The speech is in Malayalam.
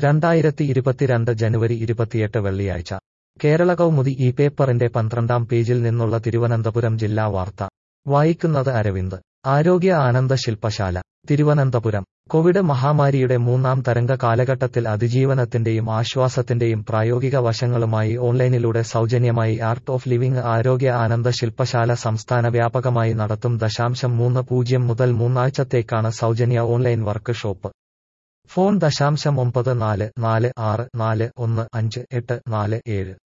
2022 ജനുവരി 28 വെള്ളിയാഴ്ച കേരള കൗമുദി ഈ പേപ്പറിന്റെ 12-ാം പേജിൽ നിന്നുള്ള തിരുവനന്തപുരം ജില്ലാ വാർത്ത വായിക്കുന്നത് അരവിന്ദ്. ആരോഗ്യ ആനന്ദ ശില്പശാല തിരുവനന്തപുരം. കോവിഡ് മഹാമാരിയുടെ മൂന്നാം തരംഗ കാലഘട്ടത്തിൽ അതിജീവനത്തിന്റെയും ആശ്വാസത്തിന്റെയും പ്രായോഗിക വശങ്ങളുമായി ഓൺലൈനിലൂടെ സൗജന്യമായി ആർട്ട് ഓഫ് ലിവിംഗ് ആരോഗ്യ ആനന്ദ ശില്പശാല സംസ്ഥാന വ്യാപകമായി നടത്തും. 0.30 മുതൽ 3 ആഴ്ചത്തേക്കാണ് സൗജന്യ ഓൺലൈൻ വർക്ക് ഷോപ്പ്. ഫോൺ 944464415847.